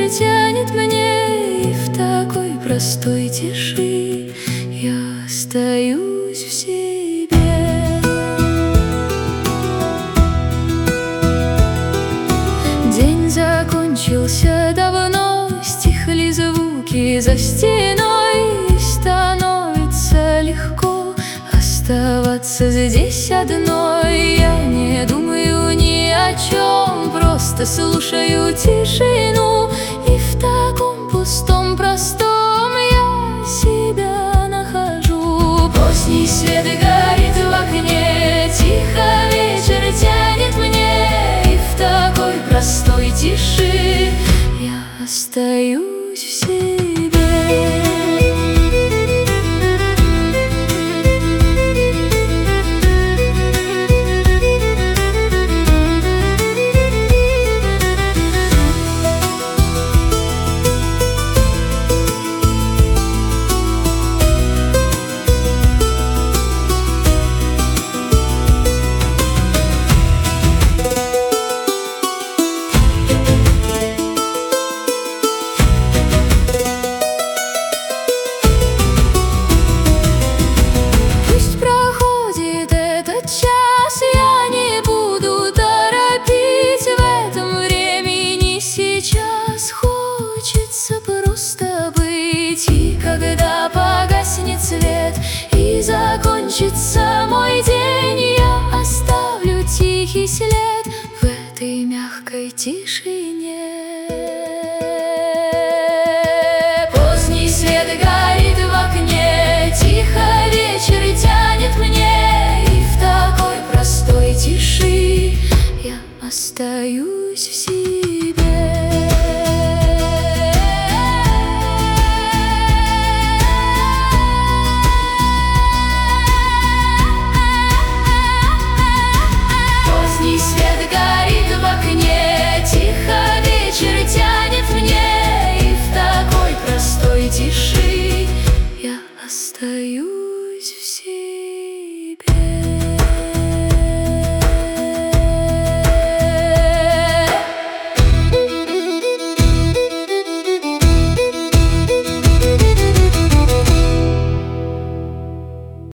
тянет мне, и в такой простой тиши я остаюсь в себе. День закончился давно, стихли звуки за стеной, и становится легко оставаться здесь одной. Я не думаю ни о чем, просто слушаю тишину, и в таком пустом, простом я себя нахожу. Поздний свет горит в окне, тихо вечер тянет мне, и в такой простой тиши я остаюсь в себе. Когда погаснет свет и закончится мой день, я оставлю тихий след в этой мягкой тишине. Поздний свет горит в окне, тихо вечер тянет мне, и в такой простой тиши я остаюсь